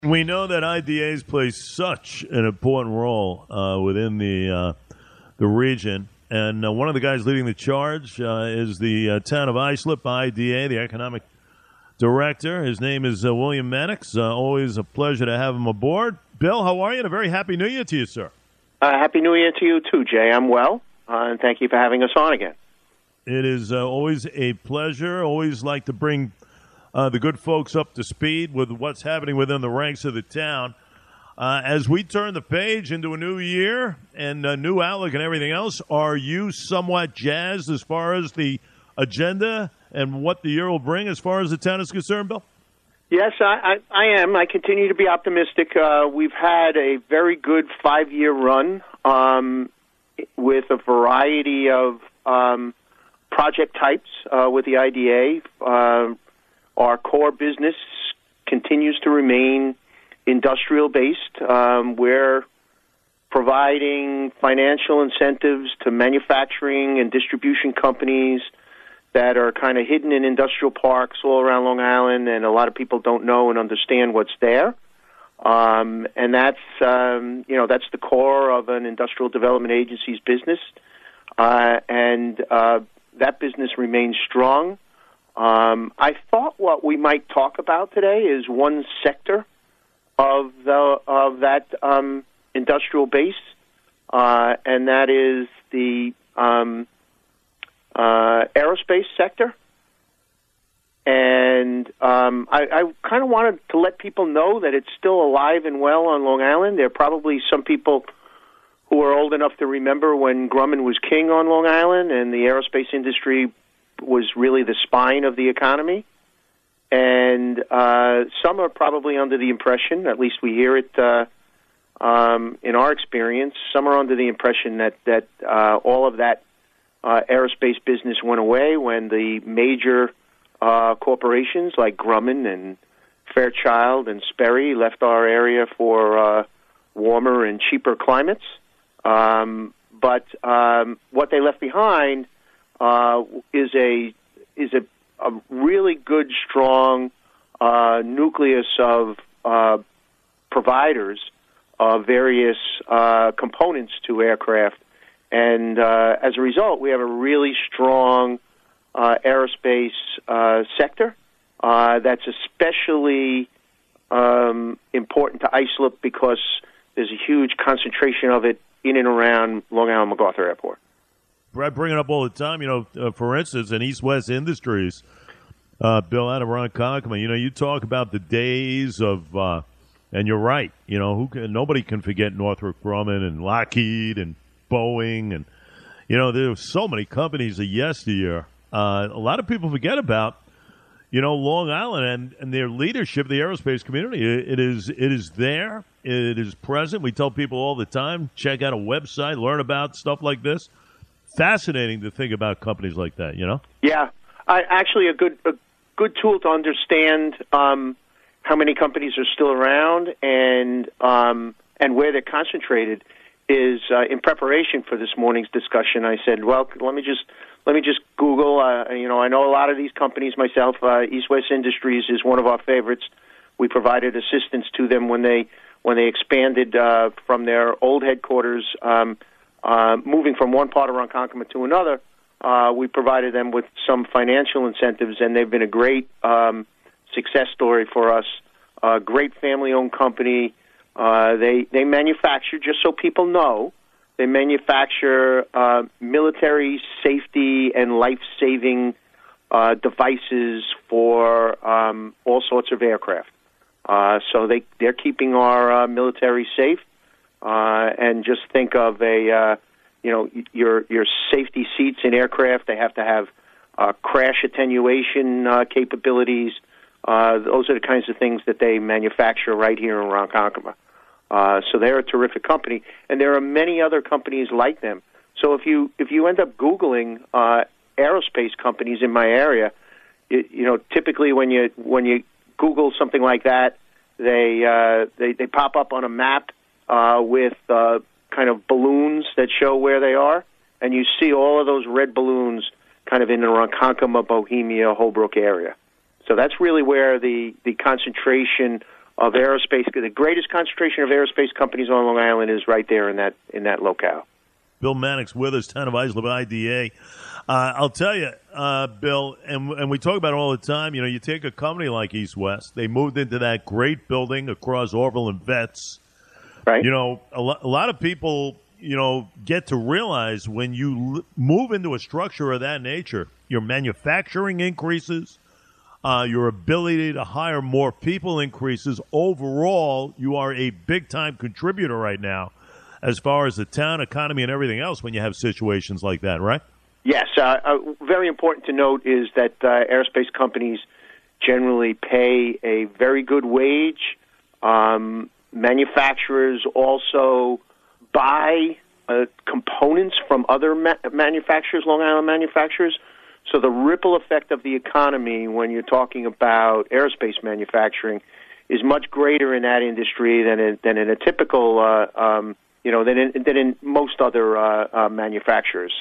We know that IDAs play such an important role within the region, and one of the guys leading the charge is the town of Islip IDA, the economic director. His name is William Mannix. Always a pleasure to have him aboard. Bill, how are you? And a very happy New Year to you, sir. Happy New Year to you too, Jay. I'm well, and thank you for having us on again. It is always a pleasure. Always like to bring the good folks up to speed with what's happening within the ranks of the town. As we turn the page into a new year and a new outlook and everything else, are you somewhat jazzed as far as the agenda and what the year will bring as far as the town is concerned, Bill? Yes, I am. I continue to be optimistic. We've had a very good 5-year run with a variety of project types with the IDA. Our core business continues to remain industrial-based. We're providing financial incentives to manufacturing and distribution companies that are kind of hidden in industrial parks all around Long Island, and a lot of people don't know and understand what's there. And that's the core of an industrial development agency's business, and that business remains strong. I thought what we might talk about today is one sector of that industrial base, and that is the aerospace sector. And I kind of wanted to let people know that it's still alive and well on Long Island. There are probably some people who are old enough to remember when Grumman was king on Long Island, and the aerospace industry was really the spine of the economy. And some are probably under the impression, at least we hear it in our experience, some are under the impression that all of that aerospace business went away when the major corporations like Grumman and Fairchild and Sperry left our area for warmer and cheaper climates. But what they left behind is a really good, strong nucleus of providers of various components to aircraft. And as a result, we have a really strong aerospace sector that's especially important to Islip because there's a huge concentration of it in and around Long Island MacArthur Airport. I bring it up all the time. For instance, in East-West Industries, Bill, out of Ronkonkoma, you talk about the days of, and you're right, nobody can forget Northrop Grumman and Lockheed and Boeing, and, there were so many companies of yesteryear. A lot of people forget about, Long Island and their leadership, the aerospace community. It is there. It is present. We tell people all the time, check out a website, learn about stuff like this. Fascinating to think about companies like that, Yeah, actually a good tool to understand how many companies are still around and where they're concentrated is in preparation for this morning's discussion. I said, well, let me just Google. I know a lot of these companies myself. East-West Industries is one of our favorites. We provided assistance to them when they expanded from their old headquarters. Moving from one part of Ronkonkoma to another, we provided them with some financial incentives, and they've been a great success story for us. Great family-owned company. They manufacture, just so people know, they manufacture military safety and life-saving devices for all sorts of aircraft. So they're keeping our military safe. And just think of your safety seats in aircraft. They have to have crash attenuation capabilities. Those are the kinds of things that they manufacture right here in Ronkonkoma. So they're a terrific company, and there are many other companies like them. So if you end up Googling aerospace companies in my area, typically when you Google something like that, they pop up on a map with kind of balloons that show where they are, and you see all of those red balloons kind of in the Ronkonkoma, Bohemia, Holbrook area. So that's really where the concentration of aerospace. The greatest concentration of aerospace companies on Long Island is right there in that locale. Bill Mannix with us, Town of Islip IDA. I'll tell you, Bill, and we talk about it all the time. You take a company like East West. They moved into that great building across Orville and Vets. Right. A lot of people, get to realize when you move into a structure of that nature, your manufacturing increases, your ability to hire more people increases. Overall, you are a big-time contributor right now as far as the town economy and everything else when you have situations like that, right? Yes. Very important to note is that aerospace companies generally pay a very good wage. Manufacturers also buy components from other manufacturers, Long Island manufacturers. So the ripple effect of the economy when you're talking about aerospace manufacturing is much greater in that industry than in a typical, than in most other manufacturers.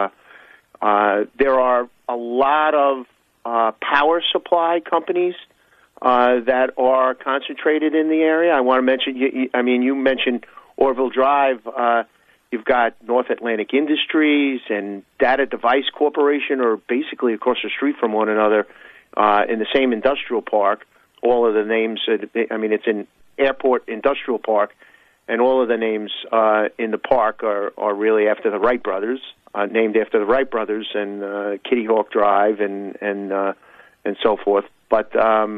There are a lot of power supply companies that are concentrated in the area. I want to mention, you mentioned Orville Drive. You've got North Atlantic Industries and Data Device Corporation are basically across the street from one another in the same industrial park. All of the names, it's an airport industrial park, and all of the names in the park are really after the Wright brothers, named after the Wright brothers, and Kitty Hawk Drive and so forth. But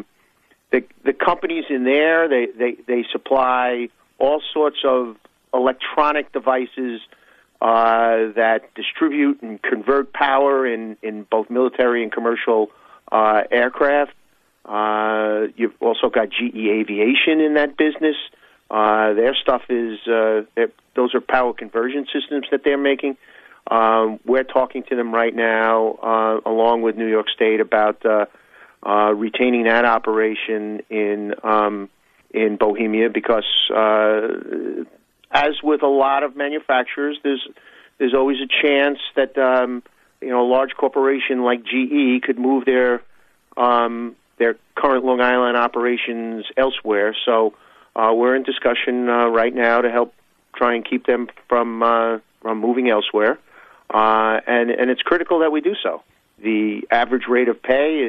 the companies in there, they supply all sorts of electronic devices that distribute and convert power in both military and commercial aircraft. You've also got GE Aviation in that business. Their stuff is those are power conversion systems that they're making. We're talking to them right now, along with New York State, about retaining that operation in Bohemia because, as with a lot of manufacturers, there's always a chance that a large corporation like GE could move their current Long Island operations elsewhere. So we're in discussion right now to help try and keep them from moving elsewhere, and it's critical that we do so. The average rate of pay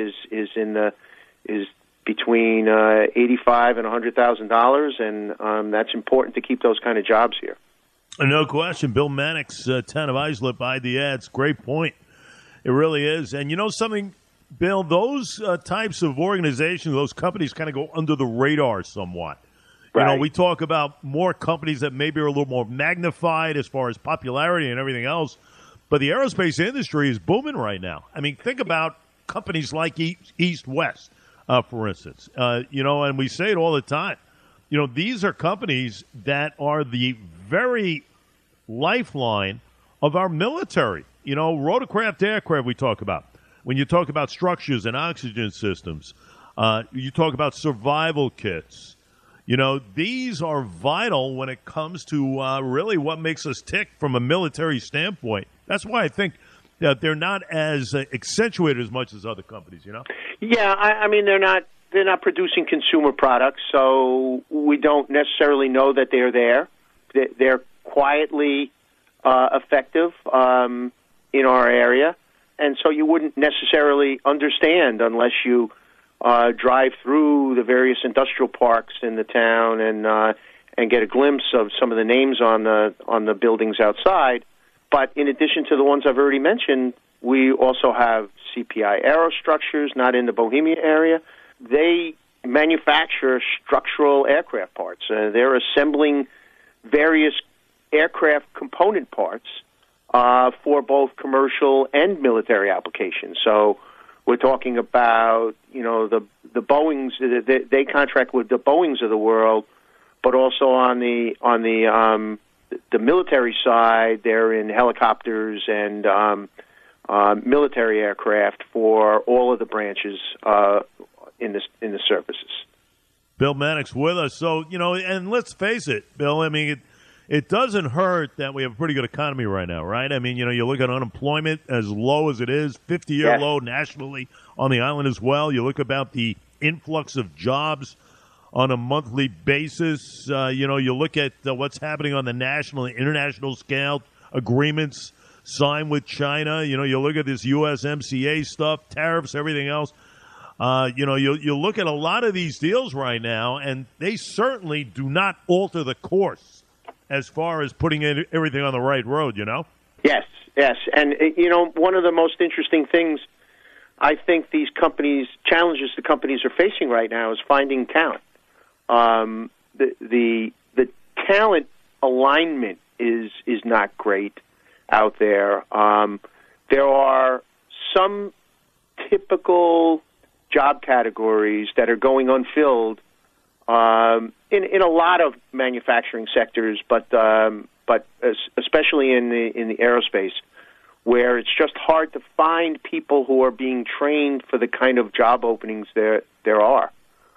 is between $85,000 and $100,000, and that's important to keep those kind of jobs here. No question. Bill Mannix, Town of Islip, IDA. It's a great point. It really is. And you know something, Bill, those types of organizations, those companies kind of go under the radar somewhat. Right. We talk about more companies that maybe are a little more magnified as far as popularity and everything else, but the aerospace industry is booming right now. I mean, think about companies like East West, for instance. And we say it all the time. These are companies that are the very lifeline of our military. Rotorcraft aircraft we talk about. When you talk about structures and oxygen systems, you talk about survival kits. These are vital when it comes to really what makes us tick from a military standpoint. That's why I think that they're not as accentuated as much as other companies, Yeah, I mean, they're not producing consumer products, so we don't necessarily know that they're there. They're quietly effective in our area, and so you wouldn't necessarily understand unless you drive through the various industrial parks in the town and get a glimpse of some of the names on the buildings outside. But in addition to the ones I've already mentioned, we also have CPI Aerostructures, not in the Bohemia area. They manufacture structural aircraft parts. They're assembling various aircraft component parts for both commercial and military applications. So we're talking about, the Boeings. They contract with the Boeings of the world, but also on the military side, they're in helicopters and military aircraft for all of the branches in the services. Bill Mannix with us. So, and let's face it, Bill, I mean, it doesn't hurt that we have a pretty good economy right now, right? I mean, you look at unemployment as low as it is, 50-year low nationally on the island as well. You look about the influx of jobs on a monthly basis. You look at what's happening on the national and international scale, agreements signed with China. You look at this USMCA stuff, tariffs, everything else. You look at a lot of these deals right now, and they certainly do not alter the course as far as putting everything on the right road, Yes. And, one of the most interesting things I think these challenges the companies are facing right now is finding talent. The talent alignment is not great out there. There are some typical job categories that are going unfilled in a lot of manufacturing sectors, but especially in the aerospace, where it's just hard to find people who are being trained for the kind of job openings there are.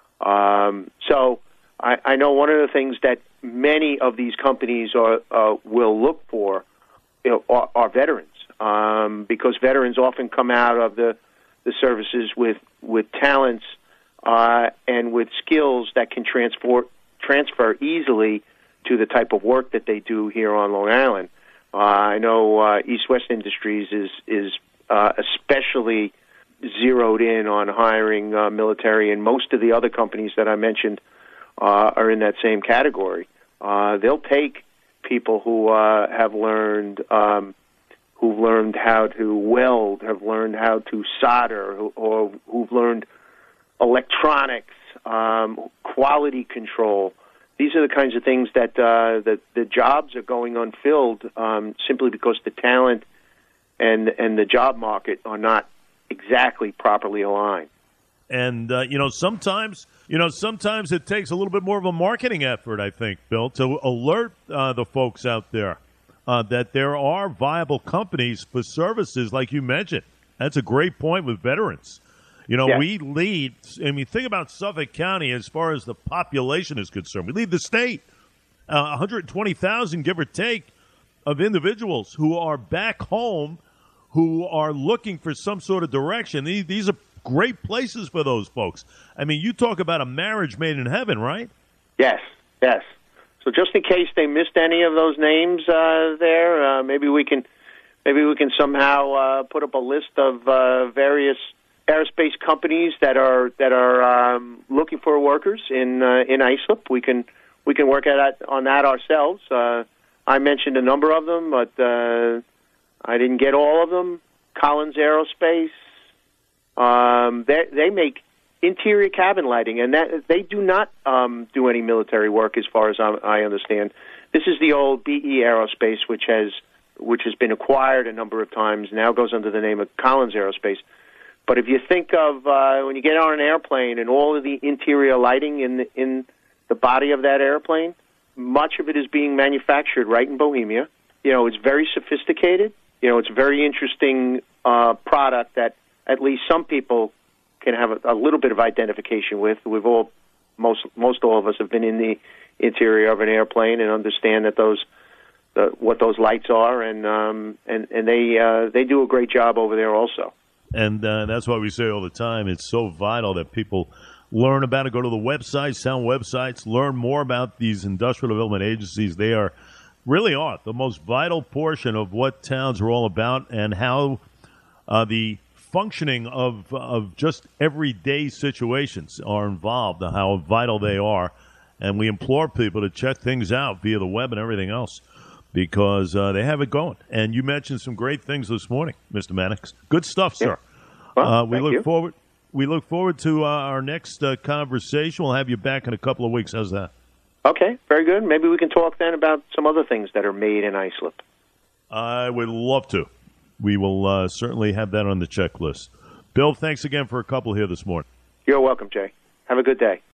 So I know one of the things that many of these companies will look for are veterans, because veterans often come out of the services with talents and with skills that can transfer easily to the type of work that they do here on Long Island. I know East West Industries is especially zeroed in on hiring military, and most of the other companies that I mentioned are in that same category. They'll take people who have learned who've learned how to weld, have learned how to solder, or who've learned electronics, quality control. These are the kinds of things that the jobs are going unfilled simply because the talent and the job market are not exactly properly aligned. And sometimes it takes a little bit more of a marketing effort, I think, Bill, to alert the folks out there that there are viable companies for services like you mentioned. That's a great point with veterans. We lead, think about Suffolk County as far as the population is concerned. We lead the state, 120,000, give or take, of individuals who are back home who are looking for some sort of direction. These are great places for those folks. You talk about a marriage made in heaven, right? Yes. So just in case they missed any of those names there, maybe we can somehow put up a list of various aerospace companies that are looking for workers in Islip. We can work on that ourselves. I mentioned a number of them, but I didn't get all of them. Collins Aerospace. They make interior cabin lighting, and that they do not do any military work, as far as I understand. This is the old BE Aerospace, which has been acquired a number of times. Now goes under the name of Collins Aerospace. But if you think of when you get on an airplane and all of the interior lighting in the body of that airplane, much of it is being manufactured right in Bohemia. It's very sophisticated. It's a very interesting product that at least some people can have a little bit of identification with. Most all of us have been in the interior of an airplane and understand that what those lights are, and they do a great job over there also. And that's why we say all the time, it's so vital that people learn about it, go to the websites, sound websites, learn more about these industrial development agencies. They really are the most vital portion of what towns are all about, and how the functioning of just everyday situations are involved, how vital they are. And we implore people to check things out via the web and everything else, because they have it going. And you mentioned some great things this morning, Mr. Mannix. Good stuff, sir. Well, we look forward to our next conversation. We'll have you back in a couple of weeks. How's that? Okay, very good. Maybe we can talk then about some other things that are made in Islip. I would love to. We will certainly have that on the checklist. Bill, thanks again for a couple here this morning. You're welcome, Jay. Have a good day.